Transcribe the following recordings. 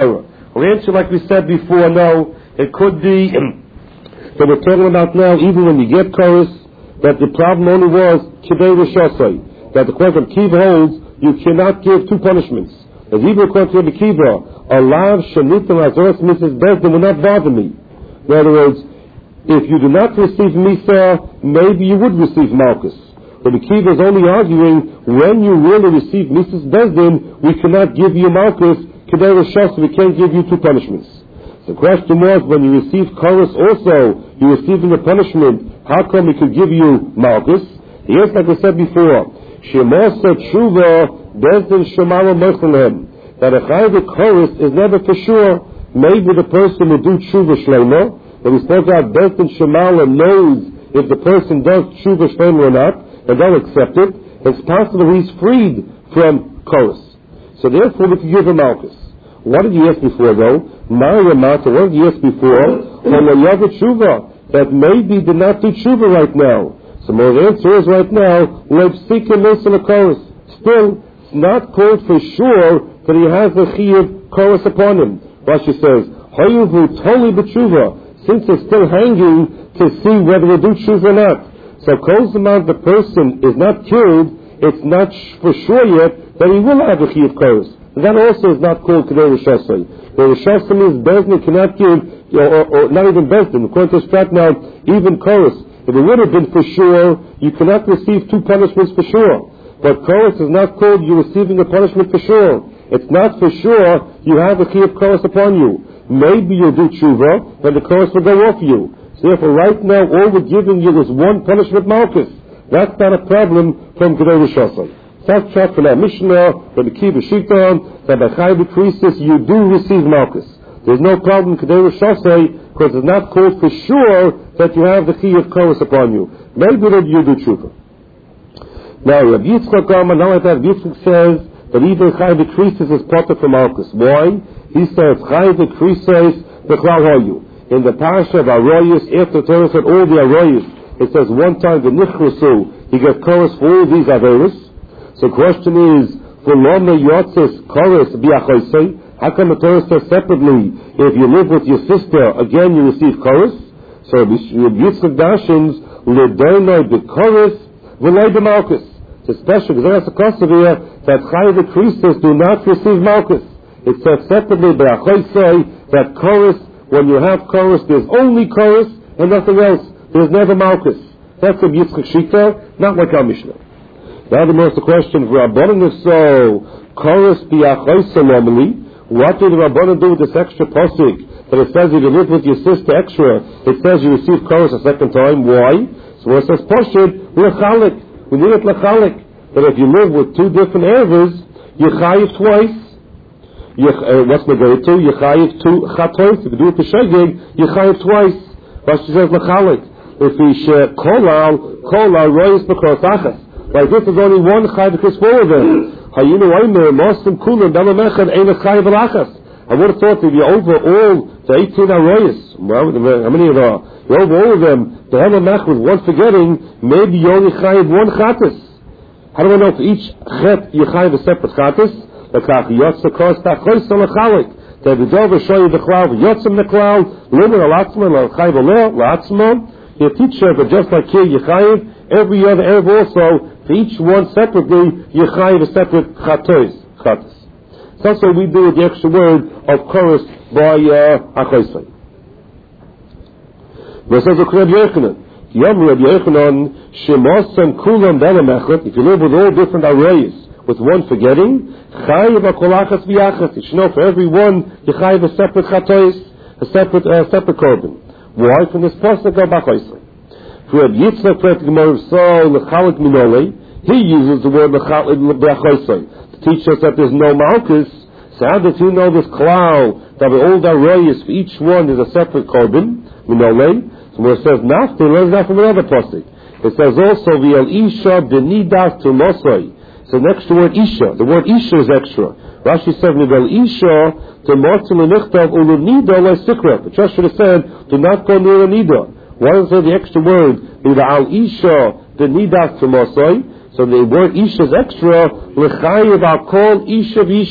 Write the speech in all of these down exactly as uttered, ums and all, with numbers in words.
We'll answer like we said before, no, it could be that we're talking about now, even when you get chorus, that the problem only was kibei rishosai, that the Kohen Kiva holds, you cannot give two punishments. As even according to Rabbi Kiva, a lav shanitim azoras Missus Bezdin will not bother me. In other words, if you do not receive Misa, maybe you would receive Malchus. Rabbi Kiva is only arguing, when you really receive Missus Bezdin, we cannot give you Malchus, kibei rishosai, we can't give you two punishments. The question was, when you receive chorus also, you're receiving a punishment, how come we could give you Malchus? The answer, like I said before, Shemosa Tshuva Bezdin Shemala Mechalem, that a chayv chorus is never for sure. Maybe the person will do Tshuva Shlema, but we spoke out Bezdin Shemala knows if the person does Tshuva Shlema or not, and they'll accept it. It's possible he's freed from chorus. So therefore we can give him Malchus. What did you ask before though? Maya Mata, what did you ask before? Halayav Tshuva, that maybe did not do Tshuva right now. So my answer is right now, Leipsika Mesa Chorus. Still, it's not called for sure that he has a Chiyuv chorus upon him. Rashi says, Hayuvu Toli B'Tshuva, since it's still hanging to see whether he'll do Tshuva or not. So Kozman, the person is not killed, it's not for sure yet that he will have a Chiyuv chorus. That also is not called Kedei Rishosai. The Rishosai means Bezdin cannot give, or, or not even Bezdin. According to Strat now, even chorus. If it would have been for sure, you cannot receive two punishments for sure. But chorus is not called you're receiving a punishment for sure. It's not for sure you have a key of chorus upon you. Maybe you'll do tshuva, but the chorus will go off you. So therefore right now all we're giving you is one punishment Malchus. That's not a problem from Kedei Rishosai. That's true for our Mishnah, for the Kiva Shiton, that by Chayv Krisis you do receive Malchus. There's no problem Kedei Rishosai, because it's not called for sure that you have the key of chorus upon you. Maybe that you do tshuva. Now, Rabbi Yitzchak Gama, now like that, Rabbi Yitzchak says that even Chayv Krisis is proper for Malchus. Why? He says, Chayv Krisis, B'chlal Hoyu. In the Parasha of Aroyos, after Torah said all the Aroyos, it says one time the Nichrusu, he gets chorus for all these Averos. So the question is, for Loma Yotzes chorus B'achoisei, how come the Torah says separately, if you live with your sister, again you receive chorus? So Rabbi Yitzchak Dashins, L'donoi b'chorus, v'lei b'malchus. It's special, because that's a custom here, that Chayv Krisis do not receive malchus. It says separately, B'achoisei, that chorus, when you have chorus, there's only chorus, and nothing else. There's never malchus. That's Rabbi Yitzchak Shita, not like our Mishnah. Now the most question, Rabbanan is so, chorus B'achoisei normally, what do the Rabbanan do with this extra posik? That it says if you live with your sister extra, it says you receive chorus a second time. Why? So when it says poshid, l'chalik. We need it l'chalik. But if you live with two different ervers, you chayiv twice. You, uh, what's the go to? You chayiv two chatois. If you do it to shegig, you chayiv twice. But she says l'chalik. If you share kolal, kolal royis b'chos achas. Like this is only one chayiv because four of them. Hayinu Aimer, Mostim Kulim, Dalamechad, Eina Chayiv Alachas. I would have thought if you're over all the eighteen Arroyas, well, how many of them? You're over all of them, the Dalamech with one forgetting, maybe you only Chayiv one Chatas. How do I know for each Chet you Chayiv a separate Chatas? Lekach Yotza Kosta Choysa Lechalik. They would over show you the cloud, Yotzim the cloud, Limit Alatzman, Chayiv Aleh, Latzman. You teach her that just like here you Chayiv, every other Erev also, for each one separately, you chayiv a separate chatos, chatos. So that's what we do with the extra word of chorus by achoisai. This is a Rabbi Yochanan. Yom Rabbi Yochanan, shemosan kulam belamechet, if you live with all different arrays, with one forgetting, chayiv a kolachas v'yachas. You should know for every one, you chayiv a separate chatos, a separate, uh, separate korban. Why? From this pasuk of achoisai. For Rabbi Yitzchak, he uses the word to teach us that there's no malchus. So how does he know this klal that with all the arrays for each one is a separate korban? Minole. So when it says nafti, it learns that from another pasuk. It says also v'el isha b'nidas tumosai. So next to the word isha, the word isha is extra. Rashi said v'el isha tumosai l'nichtav u'l'nida le'sikra. The church should have said, do not go near a nida. Why does it say the extra word? The al isha the nidas tumosai. So the word isha is extra. L'chayiv al kol isha v'isha.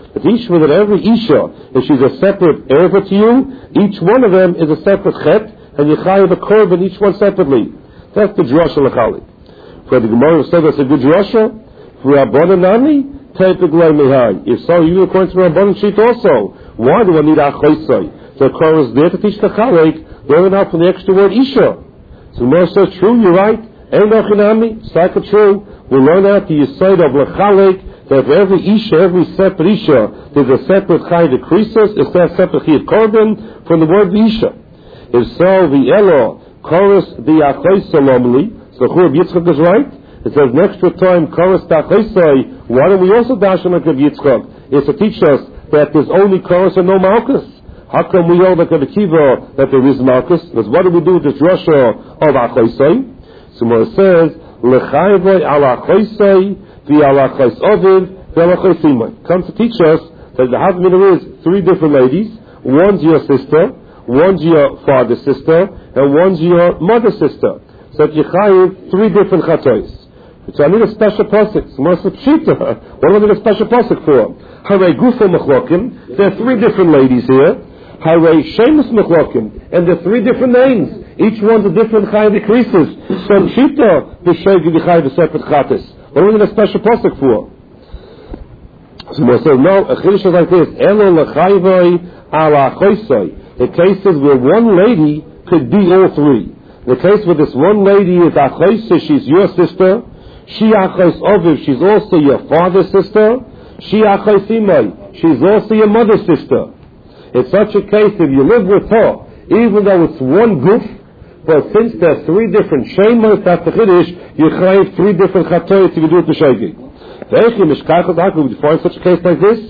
But each with every Isha, if she's a separate erva to you, each one of them is a separate chet, and you chayav a korban each one separately. That's the drasha l'chalik. For the Gemara said that's a good drasha. For Rabbanan Nami, Tepik Lei Mehai. If so, you according to Rabbanan sheet also. Why do I need Achoisai? The Korah is there to teach the Chalek, learn out from the extra word Isha. So the Gemara says, true, you're right. Ein Achinami, cycle true. We learn out the Yisayid of L'Chalek, that for every Isha, every separate Isha, there's a separate Chai decreases, it's a separate Chiyat Korban from the word Isha. If so, the Elo, chorus the Achoisai normally, so Churab Yitzchak is right. It says next to time, chorus the Achoisai, why don't we also dash on like Rav Yitzchak? It's to teach us that there's only chorus and no Malchus. How come we hold like Rav Akiva that there is Malchus? Because what do we do with this Rasha of Achoisai? So it says, L'chayvei ala Achoisai, vi ala Achos Ovid, vi ala Achoisimai. Comes to teach us that the Havamina is three different ladies. One's your sister, one's your father's sister, and one's your mother's sister. So that you chayiv three different chatois. So I need a special pasuk. So what's the pshita? What do I need a special pasuk for? Harei gufa mechlokim. There are three different ladies here. Harei shemus mechlokim. And there are three different names. Each one's a different chayiv decreases. So pshita, the shegi the chayiv a separate chatis. What do we need a special pasuk for? So we'll say, no, a chiddush is like this. Elo l'chayvoi ala achoisai. The cases where one lady could be all three. The case where this one lady is achoisai, she's your sister. She achos oviv, she's also your father's sister. She achoisimai, she's also your mother's sister. It's such a case, if you live with her, even though it's one goof, but since there's three different shemos, that's the chiddush, you chayiv three different chatoyos if you do it to shegi. If you find such a case like this,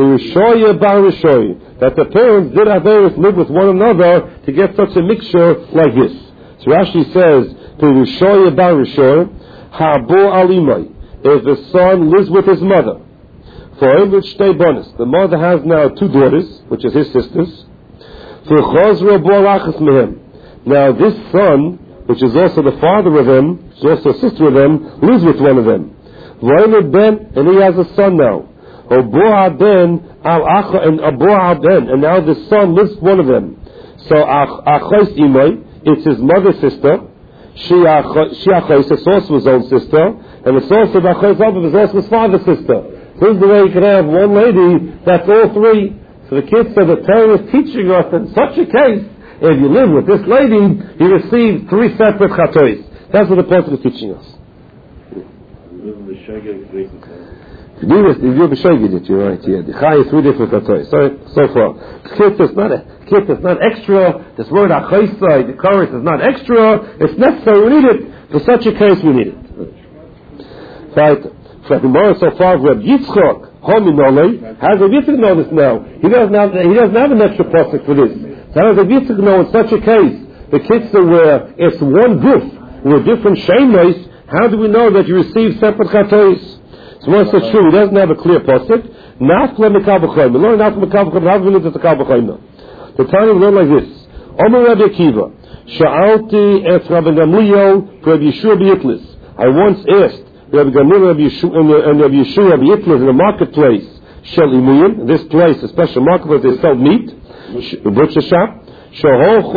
that the parents did averis live with one another to get such a mixture like this. So Rashi says, Pirushoya bar Rishoy, Habo alimai, if the son lives with his mother, for Emrit Shtei Bonis, the mother has now two daughters, which is his sisters, for Chosra Boalachas Mehem. Now this son, which is also the father of them, is also a sister of them, lives with one of them. V'Emrit Ben, and he has a son now. Oboa Ben, Al Acha, and Oboa Ben, and now the son lives with one of them. So Achos Imai, it's his mother's sister. She Achos, it's also his own sister, and it's also the Achos Aviv, it's also his father's sister. So this is the way you can have one lady that's all three. So the kids said the Torah is teaching us in such a case, if you live with this lady, you receive three separate chatois. That's what the Torah is teaching us. If you do this, if you're b'sheged, you're right. Yeah, the chai is three different chatois. So so far, kids is not a kids is not extra. This word achoisai, the chorus is not extra. It's necessary. We need it for such a case. We need it. Right. So the Gemara so far, Reb Yitzchak Hominole, how does Reb Yitzchak know this now? He doesn't have he doesn't have an extra pasuk for this. So how does Reb Yitzchak know in such a case the kids are where it's one goof with different shemos? How do we know that you receive separate chatois? So once it's true, he doesn't have a clear pasuk. Nafle mekal b'choyim. We learn nafle mekal b'choyim. How do we know it's a kal b'choyim? The time we learn like this. Omer Rabbi Akiva, Sha'alti et Rabbi Gamliel for Rabbi Yeshua b'Yitlis. I once asked Rabbi Gamliel and Rabbi Yeshua b'Yitlis in the marketplace, Shel Imuyim, this place, a special marketplace, they sell meat, a butcher shop. They went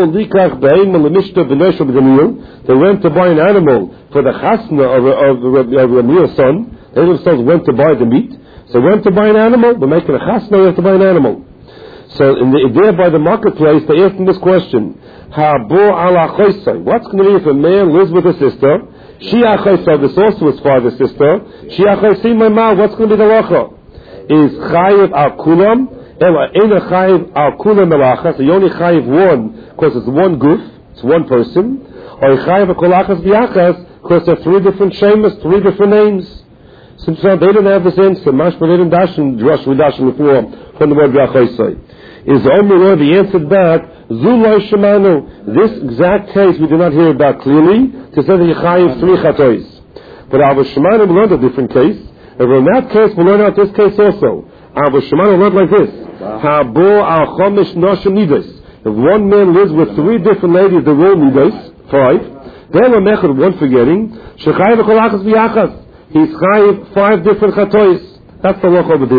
to buy an animal for the chasna of, of, of, of Ramil's son. They themselves went to buy the meat. So went to buy an animal, they're making a chasna, they have to buy an animal. So in the, there by the marketplace, they asked him this question. What's going to be if a man lives with a sister? She achoisai, this also his father's sister. She achoisai my ma, what's going to be the lacha? Is chayiv al kulam? Ela ena chayiv al kulam melacha. So you only chayiv one, because it's one goof, it's one person. Or chayiv al kolachas biachas, because there are three different shemas, three different names. Since they didn't have this answer, mashma they didn't dash in drush, we dash in before, from the word biachaisai. Is the only word he answered back, Zulay Shemanu. This exact case we do not hear about clearly, to say that you chayiv three chatois. But Abba Shemanu we learned a different case, and in that case we learn out this case also. Abba Shemanu learned like this, Habo al chomish noshim nidas. If one man lives with three different ladies, the role nidas, five, then a mechad, one forgetting, shechayiv kolachas v'yachas. He's chayiv five different chatois. That's the loch over there.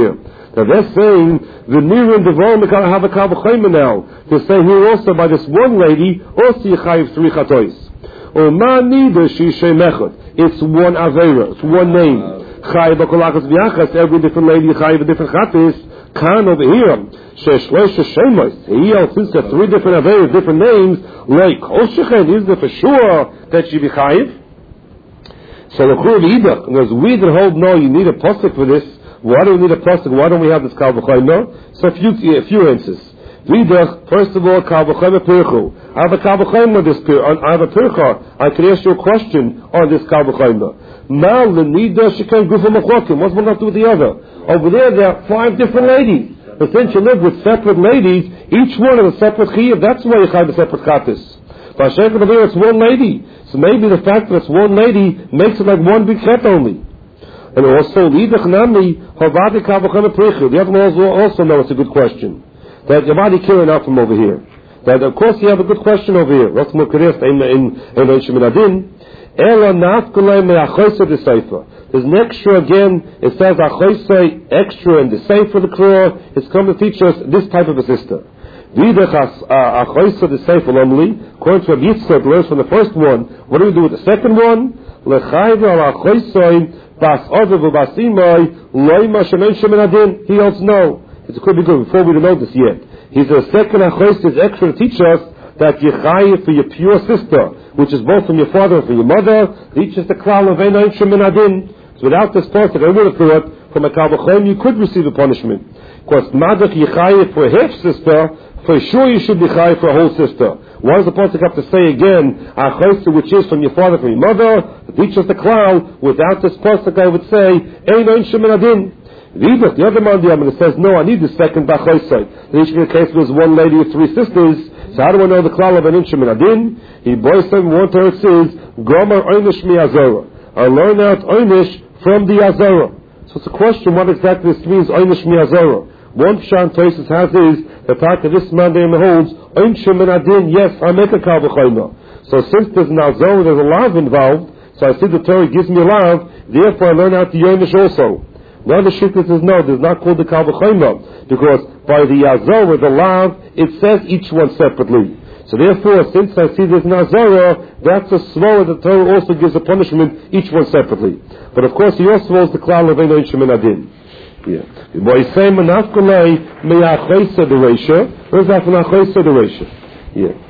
Now they're saying the Nirin Devom have a Kal V'Chomer now. They say here also by this one lady, also Yechayiv three Chatois. Or Ma Nida Shi Shemechot. It's one Aveira, it's one name. Chayiv B'Kolachas V'Yachas, every different lady Chayiv a different Chatis. Kan over here, Sheshloisha Shemos. Here, since there are three different Aveiras, different names, like Kol Shechen, is there for sure that she be Chayiv? So the Chur V'Idach, because we that hold no, you need a pasuk for this. Why do we need a pasuk? Why don't we have this Kal V'Chomer? So a few, a few answers. V'Idach, first of all, Kal V'Chomer Pirchu. I have a Kal V'Chomer this Pir. I have a Pircha. I can ask you a question on this Kal V'Chomer. Now the Nida Shekan Gufa Machokim. What's one have to do with the other? Over there, there are five different ladies. But since you live with separate ladies, each one is a separate chiyuv. That's why you have a separate chatis. But over there, it's one lady. So maybe the fact that it's one lady makes it like one big chet only. And also, the other one also, also know it's a good question. That Yamadi Kirin out from over here. That of course you have a good question over here. What's more curious in in in Sheminadin? Ela nafkulei me'achoyse de sefer. There's an extra again. It says achoyse extra in the sefer the Klur. It's come to teach us this type of a sister. Vidach achoyse de sefer normally. According to Rabbi Yitzchak, learns from the first one. What do we do with the second one? Lechayv al achoyse bas odav ubasimai loima shemen shemenadin. He also know. It could be good before we don't know this yet. He says second achoyse is extra to teach us that you chayiv for your pure sister, which is both from your father and from your mother, reaches the klal of einayin shemenadin. So without this part, I would have thought from a Kal V'Chomer you could receive a punishment. Because madach you chayiv for a half sister, for sure you should be chayiv for a whole sister. Why does the pasuk have to say again achoyse, which is from your father and from your mother, reaches the klal? Without this pasuk, I would say einayin shemenadin. The other man, the other says, no, I need the second b'achoyse. In each case, there's one lady with three sisters. So how do I know the klal of an inch adin? He boys them one term says, Gomer oynish mi azora. I learn out oynish from the azora. So it's a question what exactly this means, oynish mi azora. One pshan Tosis has is the fact that this man there holds oynish adin. Yes, I make a Kal V'Chomer. So since there's an azora, there's a lav involved. So I see the Torah gives me a lav. Therefore, I learn out the oynish also. Now the Shikha says no, there's not called the Kal V'Chomer, because by the Azora, the Lav, it says each one separately. So therefore, since I see there's an Azora, that's a svara that the Torah also gives a punishment, each one separately. But of course, he also holds the Klal of Einayin Shemenadin. Yeah. By saying Manafkulei Me'achoyse the Reisha, where's that from Achoyse the Reisha? Yeah.